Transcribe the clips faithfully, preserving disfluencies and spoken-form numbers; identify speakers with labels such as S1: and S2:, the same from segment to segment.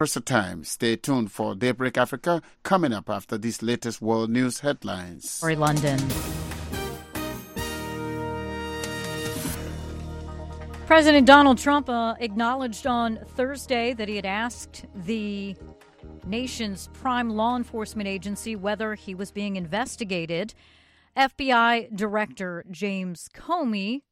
S1: Time. Stay tuned for Daybreak Africa coming up after these latest world news headlines.
S2: Lori London. President Donald Trump uh, acknowledged on Thursday that he had asked the nation's prime law enforcement agency whether he was being investigated. F B I Director James Comey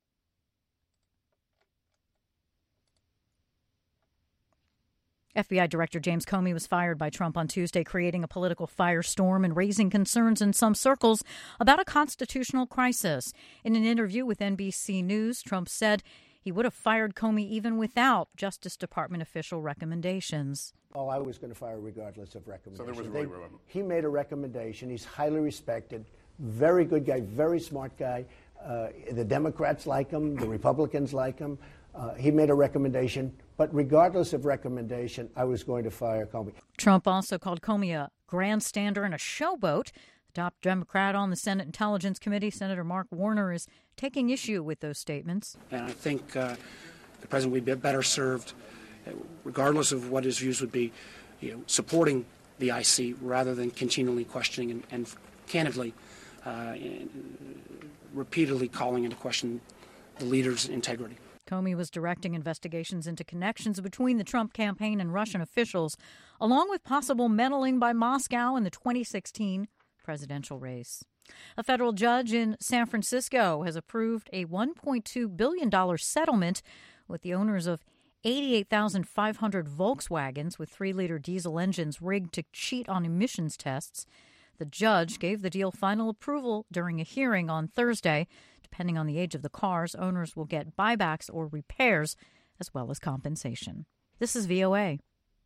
S2: F B I Director James Comey was fired by Trump on Tuesday, creating a political firestorm and raising concerns in some circles about a constitutional crisis. In an interview with N B C News, Trump said he would have fired Comey even without Justice Department official recommendations.
S3: Oh, I was going to fire regardless of recommendation.
S4: So there was really
S3: they, he made a recommendation. He's highly respected, very good guy, very smart guy. Uh, the Democrats like him. The Republicans like him. Uh, he made a recommendation, but regardless of recommendation, I was going to fire Comey.
S2: Trump also called Comey a grandstander and a showboat. The top Democrat on the Senate Intelligence Committee, Senator Mark Warner, is taking issue with those statements.
S5: And I think uh, the president would be better served, uh, regardless of what his views would be, you know, supporting the I C rather than continually questioning and, and candidly, uh, repeatedly calling into question the leader's integrity.
S2: Comey was directing investigations into connections between the Trump campaign and Russian officials, along with possible meddling by Moscow in the twenty sixteen presidential race. A federal judge in San Francisco has approved a one point two billion dollars settlement with the owners of eighty-eight thousand five hundred Volkswagens with three-liter diesel engines rigged to cheat on emissions tests. The judge gave the deal final approval during a hearing on Thursday. Depending on the age of the cars, owners will get buybacks or repairs, as well as compensation. This is V O A.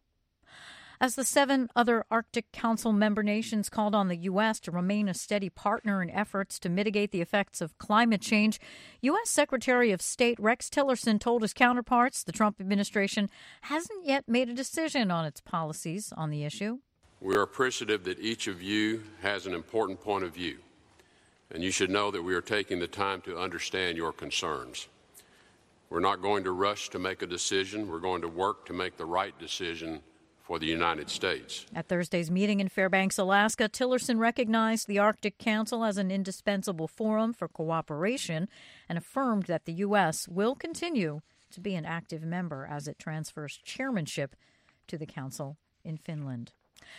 S2: As the seven other Arctic Council member nations called on the U S to remain a steady partner in efforts to mitigate the effects of climate change, U S Secretary of State Rex Tillerson told his counterparts the Trump administration hasn't yet made a decision on its policies on the issue.
S6: We are appreciative that each of you has an important point of view, and you should know that we are taking the time to understand your concerns. We're not going to rush to make a decision. We're going to work to make the right decision for the United States.
S2: At Thursday's meeting in Fairbanks, Alaska, Tillerson recognized the Arctic Council as an indispensable forum for cooperation and affirmed that the U S will continue to be an active member as it transfers chairmanship to the Council in Finland.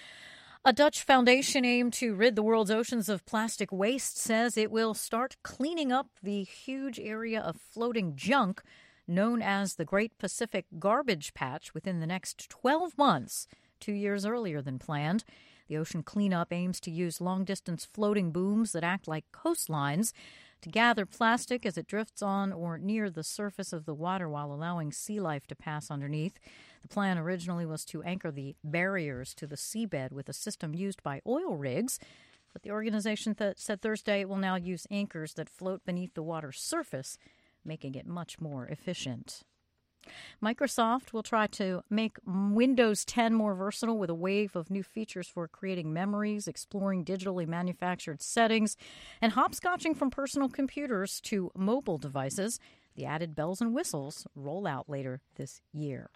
S2: A Dutch foundation aimed to rid the world's oceans of plastic waste says it will start cleaning up the huge area of floating junk known as the Great Pacific Garbage Patch within the next twelve months, two years earlier than planned. The ocean cleanup aims to use long-distance floating booms that act like coastlines to gather plastic as it drifts on or near the surface of the water while allowing sea life to pass underneath. The plan originally was to anchor the barriers to the seabed with a system used by oil rigs, but the organization th- said Thursday it will now use anchors that float beneath the water's surface, making it much more efficient. Microsoft will try to make Windows ten more versatile with a wave of new features for creating memories, exploring digitally manufactured settings, and hopscotching from personal computers to mobile devices. The added bells and whistles roll out later this year.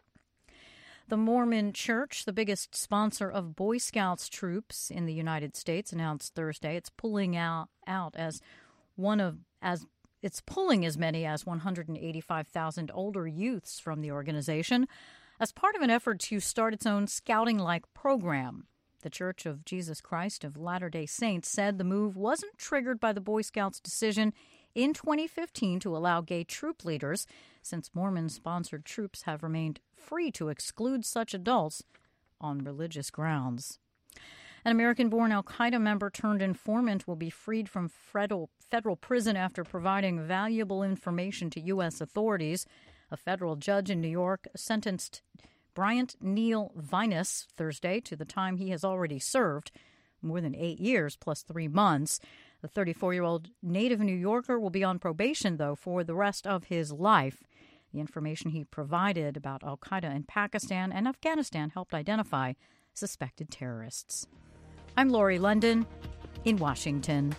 S2: The Mormon Church, the biggest sponsor of Boy Scouts troops in the United States, announced Thursday it's pulling out, out as one of as It's pulling as many as one hundred eighty-five thousand older youths from the organization as part of an effort to start its own scouting-like program. The Church of Jesus Christ of Latter-day Saints said the move wasn't triggered by the Boy Scouts' decision in twenty fifteen to allow gay troop leaders, since Mormon-sponsored troops have remained free to exclude such adults on religious grounds. An American-born al-Qaeda member turned informant will be freed from federal, federal prison after providing valuable information to U S authorities. A federal judge in New York sentenced Bryant Neal Vinus Thursday to the time he has already served, more than eight years plus three months. The thirty-four-year-old native New Yorker will be on probation, though, for the rest of his life. The information he provided about al-Qaeda in Pakistan and Afghanistan helped identify suspected terrorists. I'm Lori London in Washington.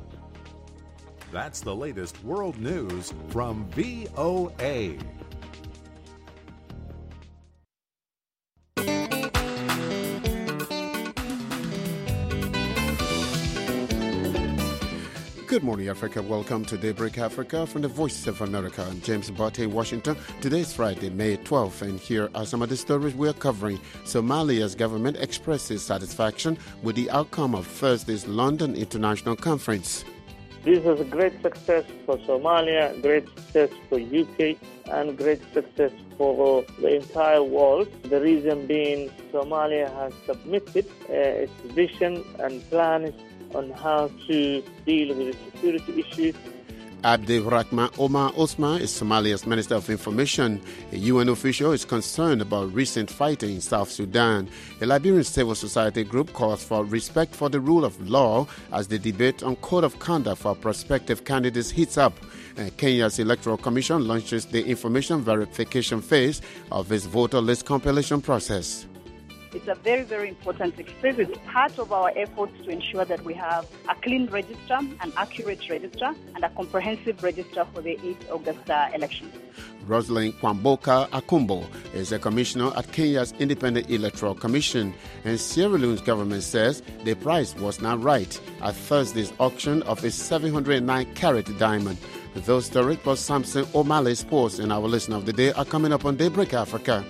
S7: That's the latest world news from V O A.
S1: Good morning, Africa. Welcome to Daybreak Africa from the Voice of America. I'm James Botte in Washington. Today is Friday, May twelfth, and here are some of the stories we're covering. Somalia's government expresses satisfaction with the outcome of Thursday's London International Conference.
S4: This was a great success for Somalia, great success for U K, and great success for the entire world. The reason being Somalia has submitted uh, its vision and plans on how to deal with the security issues.
S1: Abdirahman Omar Osman is Somalia's Minister of Information. A U N official is concerned about recent fighting in South Sudan. A Liberian civil society group calls for respect for the rule of law as the debate on code of conduct for prospective candidates heats up. Uh, Kenya's Electoral Commission launches the information verification phase of its voter list compilation process.
S8: It's a very, very important exercise. It's part of our efforts to ensure that we have a clean register, an accurate register, and a comprehensive register for the eighth of August uh, election.
S1: Rosalind Kwamboka Akumbo is a commissioner at Kenya's Independent Electoral Commission, and Sierra Leone's government says the price was not right at Thursday's auction of a seven hundred nine carat diamond. Those stories plus Samson O'Malley Sports and our listener of the day are coming up on Daybreak Africa.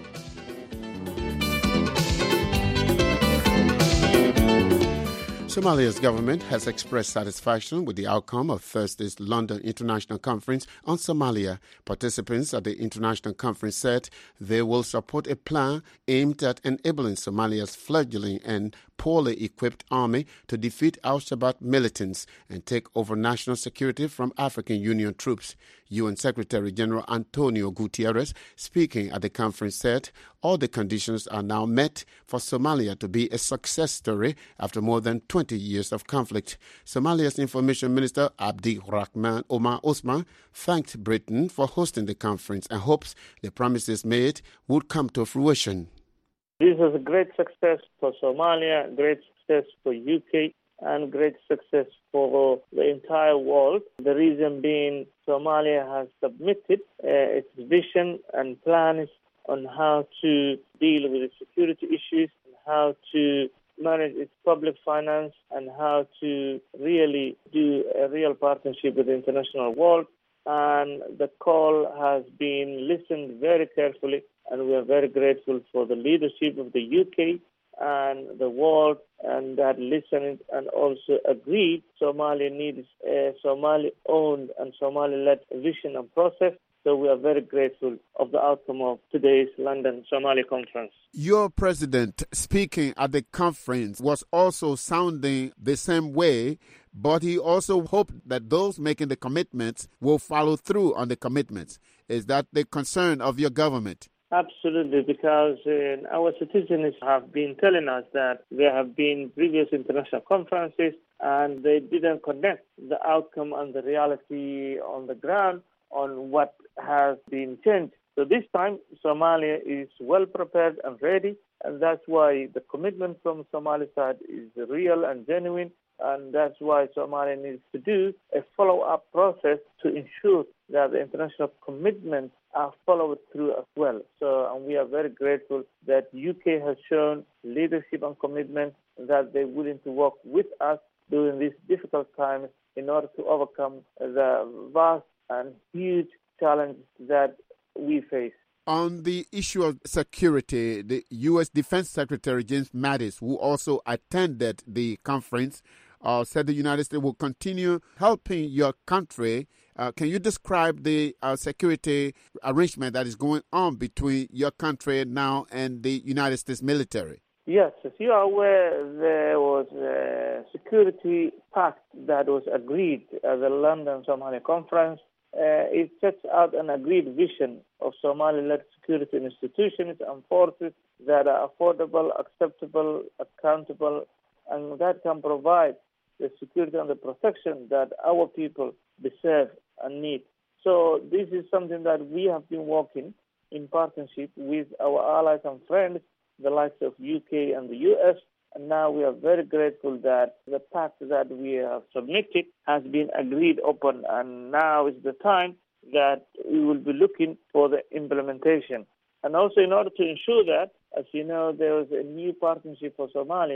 S1: Somalia's government has expressed satisfaction with the outcome of Thursday's London International Conference on Somalia. Participants at the international conference said they will support a plan aimed at enabling Somalia's fledgling and poorly equipped army to defeat al-Shabaab militants and take over national security from African Union troops. U N Secretary General Antonio Guterres, speaking at the conference, said all the conditions are now met for Somalia to be a success story after more than twenty years of conflict. Somalia's Information Minister Abdirahman Omar Osman thanked Britain for hosting the conference and hopes the promises made would come to fruition.
S4: This was a great success for Somalia, great success for U K, and great success for the entire world. The reason being Somalia has submitted uh, its vision and plans on how to deal with the security issues, and how to manage its public finance, and how to really do a real partnership with the international world. And the call has been listened very carefully, and we are very grateful for the leadership of the U K and the world, and that listened and also agreed Somalia needs a Somali-owned and Somali-led vision and process. So we are very grateful of the outcome of today's London Somali conference.
S1: Your president speaking at the conference was also sounding the same way, but he also hoped that those making the commitments will follow through on the commitments. Is that the concern of your government?
S4: Absolutely, because uh, our citizens have been telling us that there have been previous international conferences and they didn't connect the outcome and the reality on the ground on what has been changed. So this time, Somalia is well prepared and ready, and that's why the commitment from Somali side is real and genuine, and that's why Somalia needs to do a follow-up process to ensure that the international commitments are followed through as well. So, and we are very grateful that U K has shown leadership and commitment, that they're willing to work with us during these difficult times in order to overcome the vast and huge challenges that we face.
S1: On the issue of security, the U S Defense Secretary James Mattis, who also attended the conference, uh, said the United States will continue helping your country. Uh, can you describe the uh, security arrangement that is going on between your country now and the United States military?
S4: Yes, as you are aware, there was a security pact that was agreed at the London Somali Conference. Uh, it sets out an agreed vision of Somali-led security institutions and forces that are affordable, acceptable, accountable, and that can provide the security and the protection that our people deserve and need. So this is something that we have been working in partnership with our allies and friends, the likes of U K and the U S, and now we are very grateful that the pact that we have submitted has been agreed upon, and now is the time that we will be looking for the implementation. And also in order to ensure that, as you know, there is a new partnership for Somalia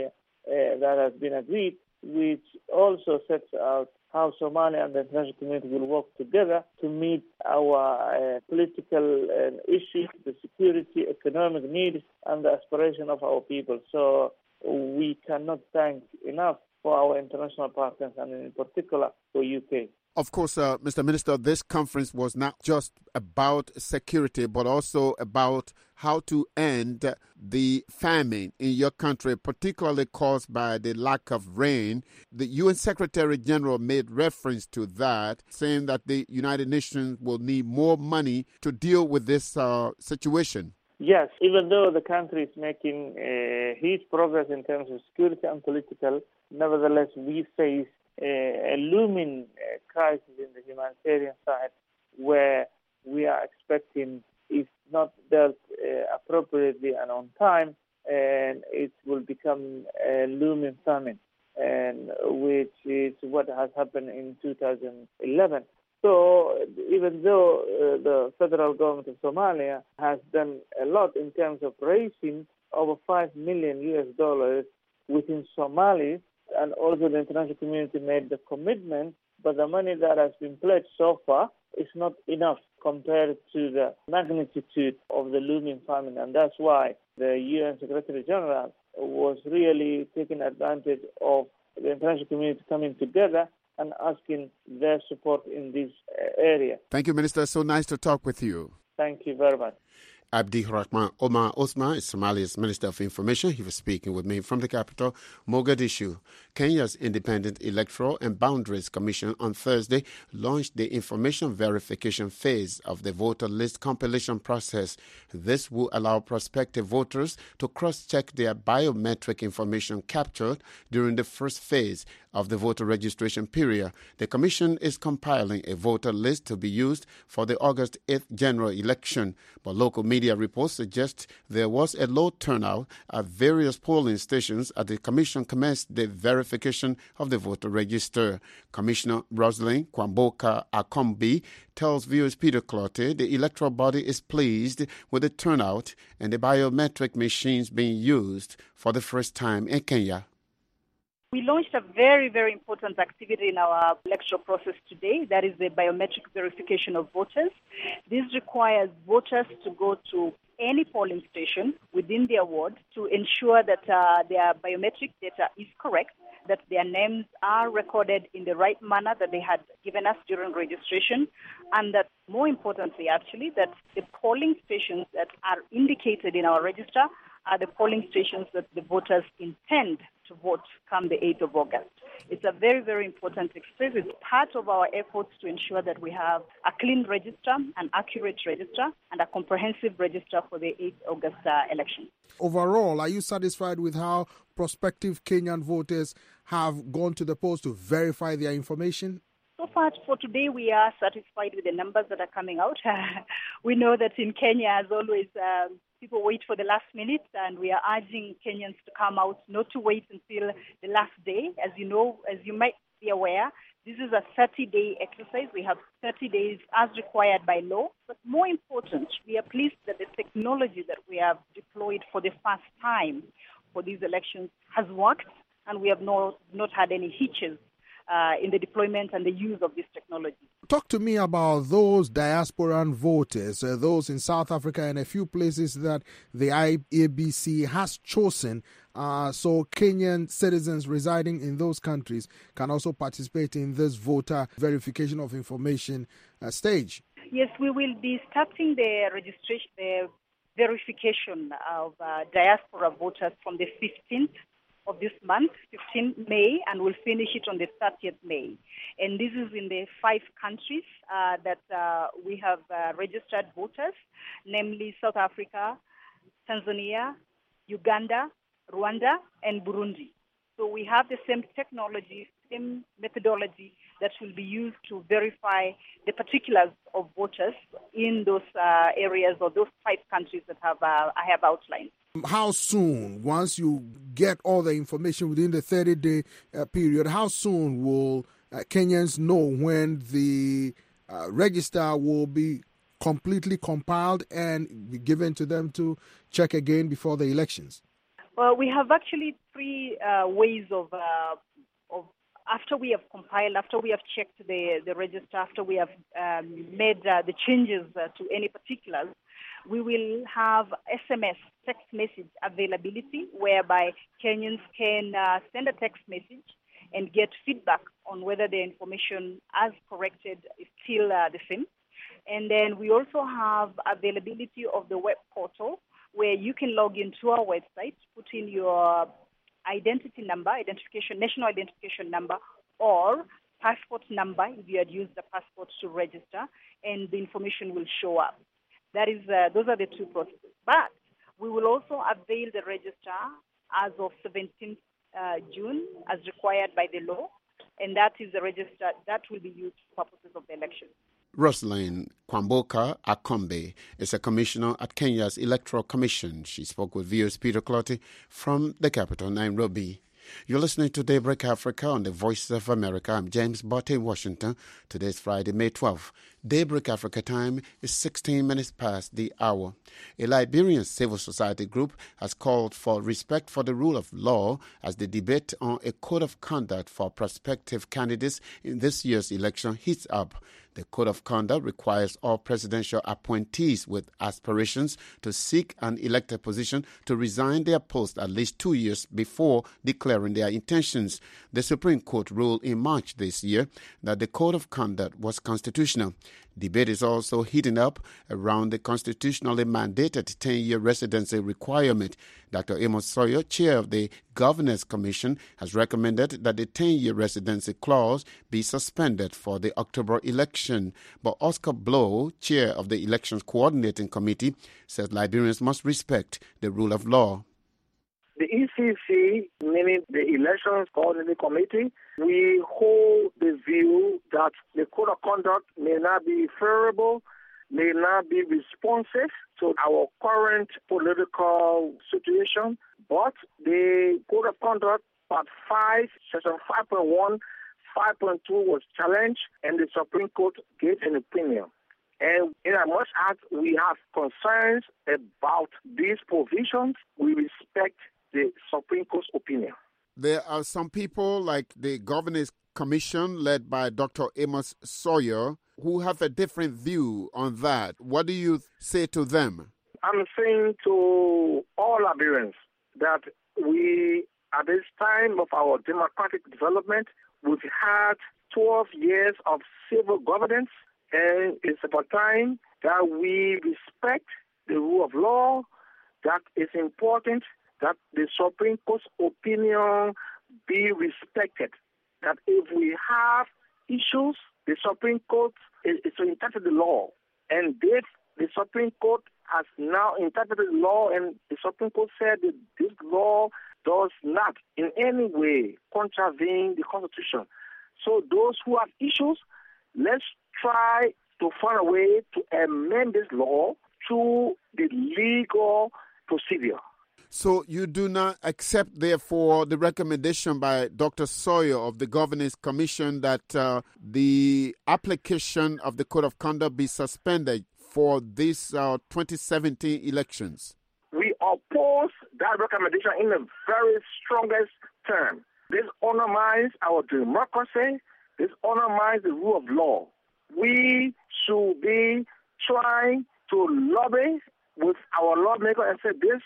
S4: uh, that has been agreed, which also sets out how Somalia and the international community will work together to meet our uh, political uh, issues, the security, economic needs, and the aspiration of our people. So we cannot thank enough for our international partners, and in particular for U K.
S1: Of course, uh, Mister Minister, this conference was not just about security, but also about how to end the famine in your country, particularly caused by the lack of rain. The U N Secretary General made reference to that, saying that the United Nations will need more money to deal with this uh, situation.
S4: Yes, even though the country is making uh, huge progress in terms of security and political, nevertheless, we face a looming uh, crisis in the humanitarian side, where we are expecting, if not dealt uh, appropriately and on time, and it will become a looming famine, and which is what has happened in two thousand eleven. So even though uh, the federal government of Somalia has done a lot in terms of raising over five million U S dollars within Somalis, and also the international community made the commitment, but the money that has been pledged so far is not enough compared to the magnitude of the looming famine. And that's why the U N Secretary General was really taking advantage of the international community coming together and asking their support in this area.
S1: Thank you, Minister. So nice to talk with you.
S4: Thank you very much.
S1: Abdi Rahman Omar Osman is Somalia's Minister of Information. He was speaking with me from the capital, Mogadishu. Kenya's Independent Electoral and Boundaries Commission on Thursday launched the information verification phase of the voter list compilation process. This will allow prospective voters to cross-check their biometric information captured during the first phase of the voter registration period. The Commission is compiling a voter list to be used for the August eighth general election, but local media reports suggest there was a low turnout at various polling stations as the Commission commenced the verification of the voter register. Commissioner Rosalind Kwamboka Akombi tells viewers Peter Clotte the electoral body is pleased with the turnout and the biometric machines being used for the first time in Kenya.
S8: We launched a very, very important activity in our electoral process today. That is the biometric verification of voters. This requires voters to go to any polling station within their ward to ensure that uh, their biometric data is correct, that their names are recorded in the right manner that they had given us during registration, and that more importantly, actually, that the polling stations that are indicated in our register are the polling stations that the voters intend to vote come the eighth of August. It's a very, very important exercise. It's part of our efforts to ensure that we have a clean register, an accurate register, and a comprehensive register for the eighth of August uh, election.
S9: Overall, are you satisfied with how prospective Kenyan voters have gone to the polls to verify their information?
S8: So far, for today, we are satisfied with the numbers that are coming out. We know that in Kenya, as always, um, people wait for the last minute, and we are urging Kenyans to come out, not to wait until the last day. As you know, as you might be aware, this is a thirty-day exercise. We have thirty days as required by law. But more important, we are pleased that the technology that we have deployed for the first time for these elections has worked, and we have not, not had any hitches Uh, in the deployment and the use of this technology.
S9: Talk to me about those diasporan voters, uh, those in South Africa and a few places that the I E B C has chosen uh, so Kenyan citizens residing in those countries can also participate in this voter verification of information uh, stage.
S8: Yes, we will be starting the registration, the verification of uh, diaspora voters from the fifteenth of this month, fifteenth May, and we'll finish it on the thirtieth May. And this is in the five countries uh, that uh, we have uh, registered voters, namely South Africa, Tanzania, Uganda, Rwanda, and Burundi. So we have the same technology, same methodology that will be used to verify the particulars of voters in those uh, areas or those five countries that have uh, I have outlined.
S9: How soon, once you get all the information within the thirty-day uh, period, how soon will uh, Kenyans know when the uh, register will be completely compiled and be given to them to check again before the elections?
S8: Well, we have actually three uh, ways of, uh, of, after we have compiled, after we have checked the, the register, after we have um, made uh, the changes uh, to any particulars, we will have S M S, text message availability, whereby Kenyans can uh, send a text message and get feedback on whether the information as corrected is still uh, the same. And then we also have availability of the web portal, where you can log into our website, put in your identity number, identification, national identification number, or passport number if you had used the passport to register, and the information will show up. That is, uh, those are the two processes. But we will also avail the register as of seventeenth uh, June, as required by the law, and that is the register that will be used for purposes of the election.
S1: Rosalind Kwamboka Akombe is a commissioner at Kenya's Electoral Commission. She spoke with V O's Peter Clotty from the capital, Nairobi. You're listening to Daybreak Africa on the Voices of America. I'm James Botte in Washington. Today is Friday, May twelfth. Daybreak Africa time is sixteen minutes past the hour. A Liberian civil society group has called for respect for the rule of law as the debate on a code of conduct for prospective candidates in this year's election heats up. The Code of Conduct requires all presidential appointees with aspirations to seek an elected position to resign their post at least two years before declaring their intentions. The Supreme Court ruled in March this year that the Code of Conduct was constitutional. Debate is also heating up around the constitutionally mandated ten-year residency requirement. Doctor Amos Sawyer, chair of the Governors Commission, has recommended that the ten-year residency clause be suspended for the October election. But Oscar Blow, chair of the Elections Coordinating Committee, says Liberians must respect the rule of law.
S10: The E C C, meaning the Elections Coordinating Committee, we hold the view that the Code of Conduct may not be favorable, may not be responsive to our current political situation, but the Code of Conduct, Part five, Section five point one, five point two was challenged, and the Supreme Court gave an opinion. And in as much as we have concerns about these provisions, we respect the Supreme Court's opinion.
S1: There are some people like the Governors Commission led by Doctor Amos Sawyer who have a different view on that. What do you say to them?
S10: I'm saying to all Liberians that we, at this time of our democratic development, we've had twelve years of civil governance, and it's about time that we respect the rule of law. That is important, that the Supreme Court's opinion be respected. That if we have issues, the Supreme Court is, is to interpret the law. And if the Supreme Court has now interpreted the law, and the Supreme Court said that this law does not in any way contravene the Constitution. So those who have issues, let's try to find a way to amend this law through the legal procedure.
S1: So you do not accept, therefore, the recommendation by Doctor Sawyer of the Governors Commission that uh, the application of the Code of Conduct be suspended for these uh, twenty seventeen elections?
S10: We oppose that recommendation in the very strongest term. This undermines our democracy. This undermines the rule of law. We should be trying to lobby with our lawmakers and say this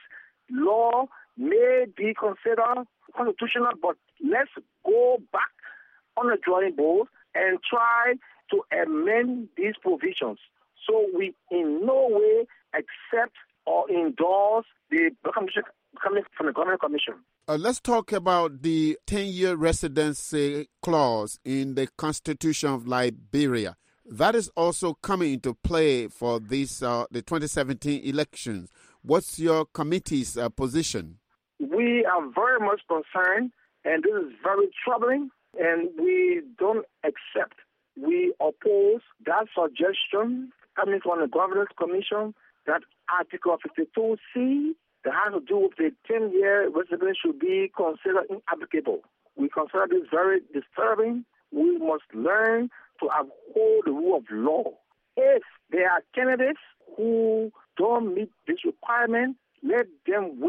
S10: law may be considered constitutional, but let's go back on the drawing board and try to amend these provisions. So we in no way accept or endorse the recommendation coming from the Government Commission.
S1: Uh, let's talk about the ten-year residency clause in the Constitution of Liberia. That is also coming into play for this uh, the twenty seventeen elections. What's your committee's uh, position?
S10: We are very much concerned, and this is very troubling, and we don't accept. We oppose that suggestion coming from the Governors Commission that Article fifty-two C that has to do with the ten-year residency should be considered inapplicable. We consider this very disturbing. We must learn to uphold the rule of law. If there are candidates who don't meet this requirement, let them wait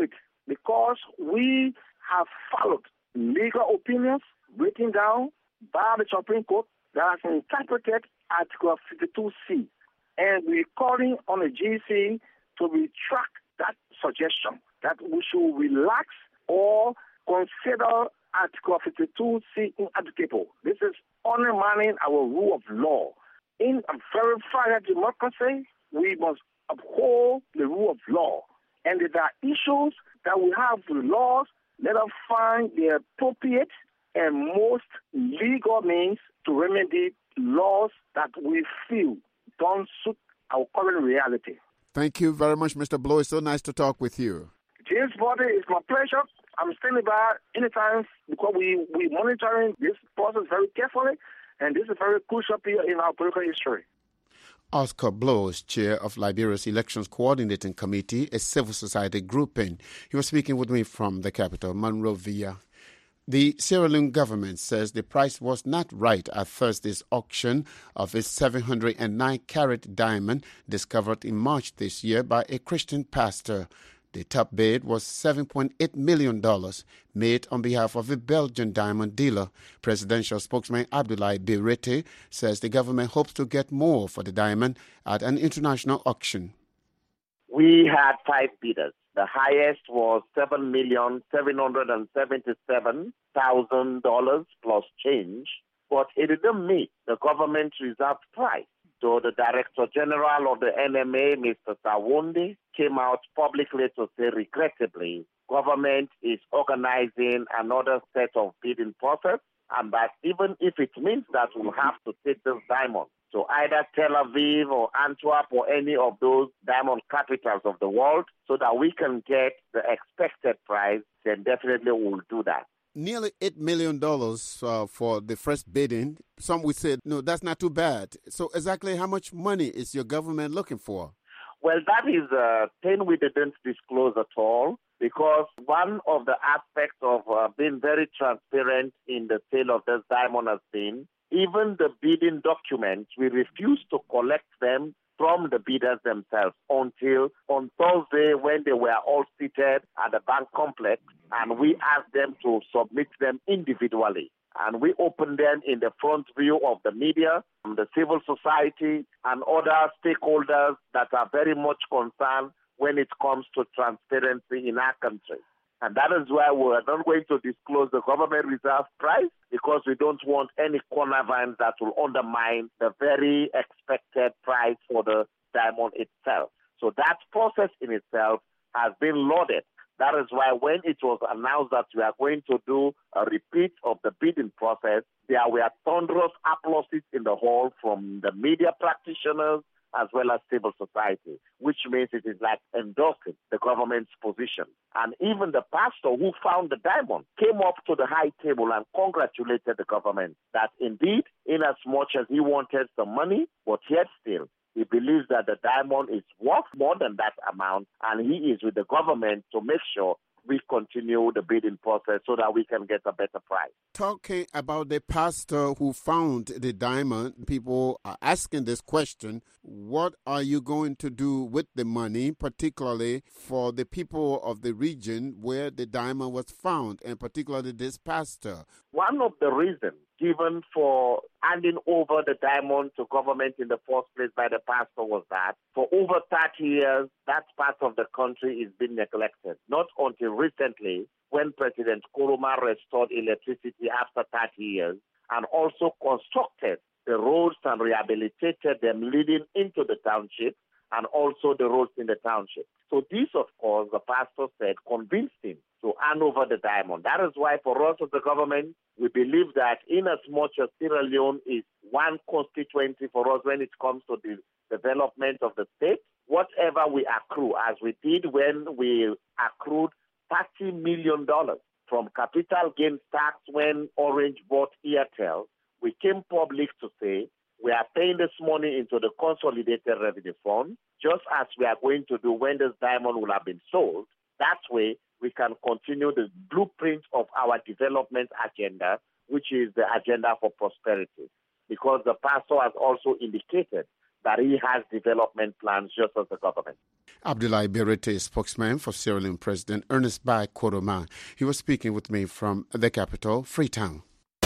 S10: because we have followed legal opinions written down by the Supreme Court that has interpreted Article fifty-two C. And we're calling on the G C to retract that suggestion that we should relax or consider Article fifty-two C inapplicable. This is undermining our rule of law. In a verified democracy, we must uphold the rule of law. And if there are issues that we have with laws, let us find the appropriate and most legal means to remedy laws that we feel don't suit our current reality.
S1: Thank you very much, Mister Blow. It's so nice to talk with you.
S10: James Body, it's my pleasure. I'm standing by anytime because we, we're monitoring this process very carefully, and this is a very crucial period in our political history.
S1: Oscar Blow is chair of Liberia's Elections Coordinating Committee, a civil society grouping. He was speaking with me from the capital, Monrovia. The Sierra Leone government says the price was not right at Thursday's auction of a seven hundred nine carat diamond discovered in March this year by a Christian pastor. The top bid was seven point eight million dollars, made on behalf of a Belgian diamond dealer. Presidential spokesman Abdoulaye Birete says the government hopes to get more for the diamond at an international auction.
S11: We had five bidders. The highest was seven million seven hundred seventy-seven thousand dollars plus change, but it didn't meet the government reserve price. So the Director General of the N M A, Mister Sawunde, came out publicly to say, regrettably, government is organizing another set of bidding process, and that even if it means that we'll have to take this diamond to either Tel Aviv or Antwerp or any of those diamond capitals of the world so that we can get the expected price, then definitely we'll do that.
S1: Nearly eight million dollars uh, for the first bidding. Some would say, no, that's not too bad. So exactly how much money is your government looking for?
S11: Well, that is a thing we didn't disclose at all, because one of the aspects of uh, being very transparent in the sale of this diamond has been, even the bidding documents, we refused to collect them from the bidders themselves until on Thursday when they were all seated at the bank complex, and we asked them to submit them individually. And we opened them in the front view of the media, the civil society, and other stakeholders that are very much concerned when it comes to transparency in our country. And that is why we are not going to disclose the government reserve price, because we don't want any connivance that will undermine the very expected price for the diamond itself. So that process in itself has been lauded. That is why when it was announced that we are going to do a repeat of the bidding process, there were thunderous applauses in the hall from the media practitioners as well as civil society, which means it is like endorsing the government's position. And even the pastor who found the diamond came up to the high table and congratulated the government that indeed, in as much as he wanted some money, but yet still, he believes that the diamond is worth more than that amount, and he is with the government to make sure we continue the bidding process so that we can get a better price.
S1: Talking about the pastor who found the diamond, people are asking this question: what are you going to do with the money, particularly for the people of the region where the diamond was found, and particularly this pastor?
S11: One of the reasons given for handing over the diamond to government in the first place by the pastor was that for over thirty years, that part of the country is being neglected. Not until recently, when President Nkrumah restored electricity after thirty years and also constructed the roads and rehabilitated them leading into the township and also the roads in the township. So this, of course, the pastor said, convinced him to hand over the diamond. That is why for us as the government, we believe that in as much as Sierra Leone is one constituency for us when it comes to the development of the state, whatever we accrue, as we did when we accrued thirty million dollars from capital gains tax when Orange bought Airtel, we came public to say we are paying this money into the Consolidated Revenue Fund, just as we are going to do when this diamond will have been sold. That way, we can continue the blueprint of our development agenda, which is the agenda for prosperity. Because the pastor has also indicated that he has development plans just as the government.
S1: Abdoulaye Berete, spokesman for Sierra Leone President Ernest Bai Koroma. He was speaking with me from the capital, Freetown.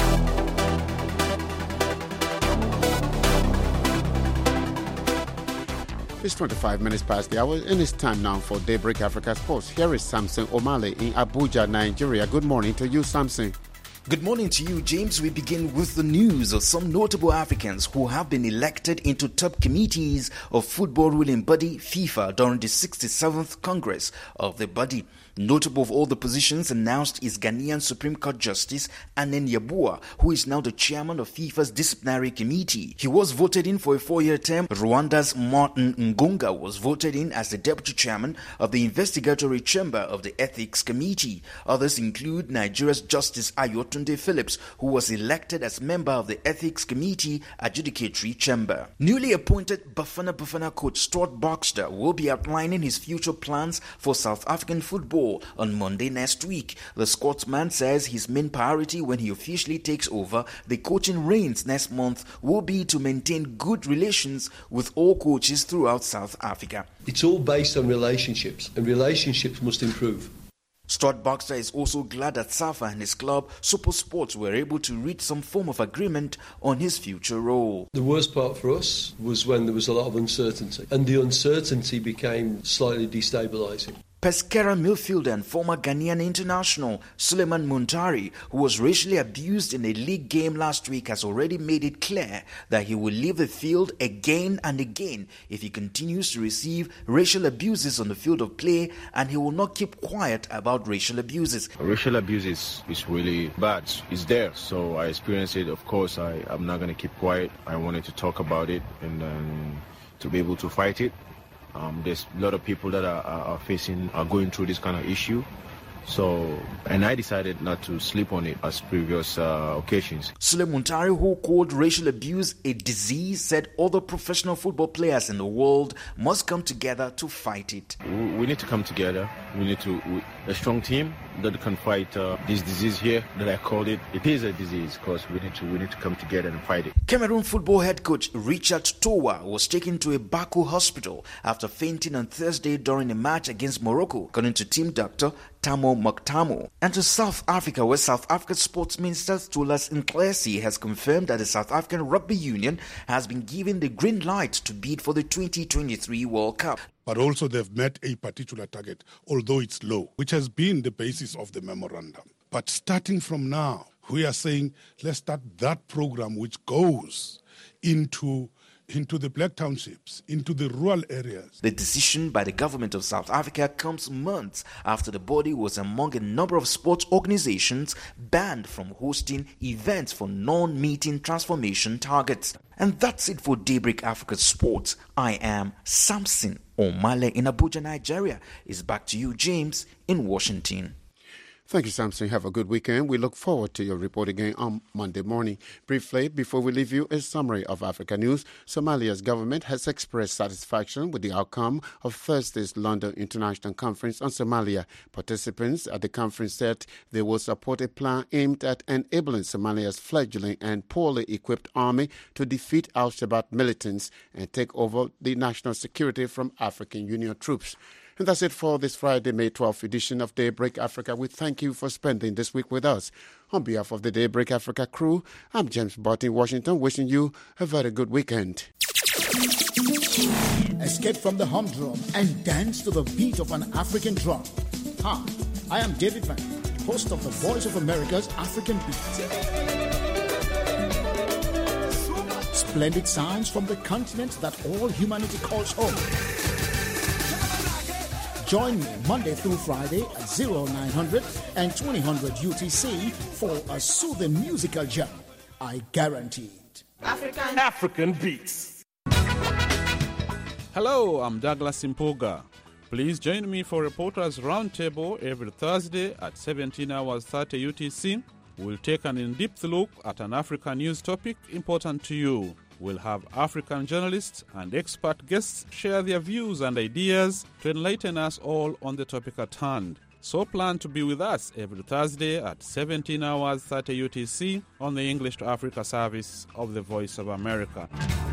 S1: It's twenty-five minutes past the hour, and it's time now for Daybreak Africa Sports. Here is Samson Omale in Abuja, Nigeria. Good morning to you, Samson.
S12: Good morning to you, James. We begin with the news of some notable Africans who have been elected into top committees of football ruling body FIFA during the sixty-seventh Congress of the body. Notable of all the positions announced is Ghanaian Supreme Court Justice Anen Yabua, who is now the chairman of FIFA's disciplinary committee. He was voted in for a four-year term. Rwanda's Martin Ngonga was voted in as the deputy chairman of the investigatory chamber of the ethics committee. Others include Nigeria's Justice Ayotunde Phillips, who was elected as member of the ethics committee adjudicatory chamber. Newly appointed Bafana Bafana coach Stuart Baxter will be outlining his future plans for South African football on Monday next week. The Scotsman says his main priority when he officially takes over the coaching reins next month will be to maintain good relations with all coaches throughout South Africa.
S13: It's all based on relationships, and relationships must improve.
S12: Stuart Baxter is also glad that Safa and his club, Super Sports, were able to reach some form of agreement on his future role.
S13: The worst part for us was when there was a lot of uncertainty, and the uncertainty became slightly destabilising.
S12: Pescara midfielder and former Ghanaian international Suleiman Muntari, who was racially abused in a league game last week, has already made it clear that he will leave the field again and again if he continues to receive racial abuses on the field of play, and he will not keep quiet about racial abuses.
S14: Racial abuse is, is really bad. It's there, so I experienced it. Of course, I, I'm not going to keep quiet. I wanted to talk about it and um, to be able to fight it. Um, there's a lot of people that are, are facing, are going through this kind of issue. So, and I decided not to sleep on it as previous uh, occasions.
S12: Suleiman Muntari, who called racial abuse a disease, said other professional football players in the world must come together to fight it.
S14: We need to come together. We need to, we, a strong team that can fight uh, this disease here that I called it. It is a disease because we need to we need to come together and fight it.
S12: Cameroon football head coach Richard Towa was taken to a Baku hospital after fainting on Thursday during a match against Morocco, according to team doctor Tamo Moktamo. And to South Africa, where South Africa's Sports Minister Thulas Nxesi has confirmed that the South African Rugby Union has been given the green light to bid for the twenty twenty-three World Cup.
S15: But also they've met a particular target, although it's low, which has been the basis of the memorandum. But starting from now, we are saying let's start that program which goes into into the black townships, into the rural areas.
S12: The decision by the government of South Africa comes months after the body was among a number of sports organizations banned from hosting events for non-meeting transformation targets. And that's it for Daybreak Africa Sports. I am Samson Omale in Abuja, Nigeria. It's back to you, James, in Washington.
S1: Thank you, Samson. Have a good weekend. We look forward to your report again on Monday morning. Briefly, before we leave you, a summary of Africa news. Somalia's government has expressed satisfaction with the outcome of Thursday's London International Conference on Somalia. Participants at the conference said they will support a plan aimed at enabling Somalia's fledgling and poorly equipped army to defeat al-Shabaab militants and take over the national security from African Union troops. And that's it for this Friday, May twelfth edition of Daybreak Africa. We thank you for spending this week with us. On behalf of the Daybreak Africa crew, I'm James Barton in Washington, wishing you a very good weekend.
S16: Escape from the humdrum and dance to the beat of an African drum. Hi, I am David Van, host of the Voice of America's African Beat. Splendid sounds from the continent that all humanity calls home. Join me Monday through Friday at oh nine hundred and twenty hundred U T C for a soothing musical jam. I guarantee it.
S17: African African Beats.
S18: Hello, I'm Douglas Impoga. Please join me for Reporters Roundtable every Thursday at seventeen hours thirty U T C. We'll take an in-depth look at an African news topic important to you. We'll have African journalists and expert guests share their views and ideas to enlighten us all on the topic at hand. So plan to be with us every Thursday at seventeen hours thirty U T C on the English to Africa service of the Voice of America.